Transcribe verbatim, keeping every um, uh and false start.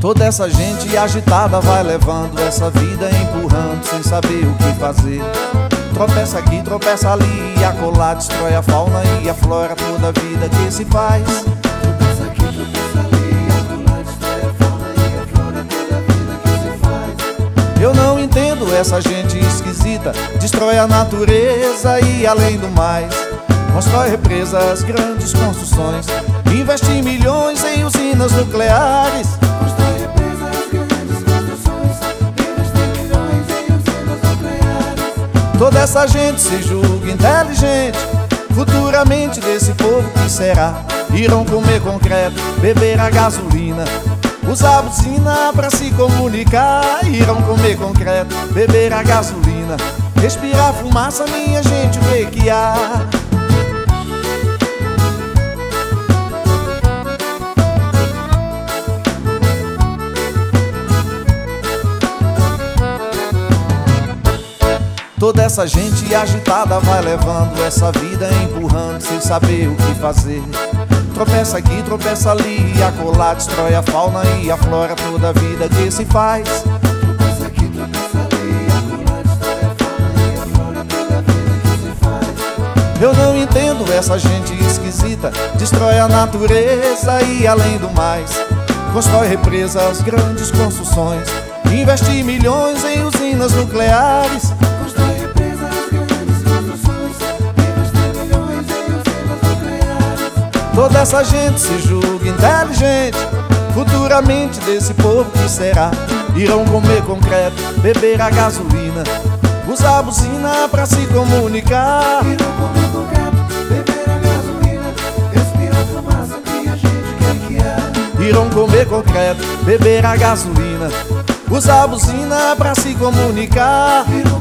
Toda essa gente agitada vai levando essa vida empurrando sem saber o que fazer. Tropeça aqui, tropeça ali e acolá, destrói a fauna e a flora, toda a vida que se faz. Tropeça aqui, tropeça ali e acolá, destrói a fauna e a flora, toda a vida que se faz. Eu não entendo essa gente esquisita, destrói a natureza e além do mais constrói represas, grandes construções, investe milhões em usinas nucleares. Constrói represas, grandes construções, investe milhões em usinas nucleares. Toda essa gente se julga inteligente, futuramente desse povo que será? Irão comer concreto, beber a gasolina, usar a buzina pra se comunicar. Irão comer concreto, beber a gasolina, respirar fumaça, minha gente, o que que há? Toda essa gente agitada vai levando essa vida empurrando sem saber o que fazer. Tropeça aqui, tropeça ali e acolá, destrói a fauna e a flora, toda a vida que se faz. Tropeça aqui, tropeça ali e acolá, destrói a fauna e a flora, toda a vida que se faz. Eu não entendo essa gente esquisita, destrói a natureza e além do mais constrói represas, grandes construções, investe milhões em usinas nucleares. Constrói represas, grandes construções, investe milhões em usinas nucleares. Toda essa gente se julga inteligente, futuramente desse povo que será? Irão comer concreto, beber a gasolina, usar a buzina pra se comunicar. Irão comer concreto, beber a gasolina, respirar fumaça, que a gente quer que é. Irão comer concreto, beber a gasolina, usar a buzina pra se comunicar. Irão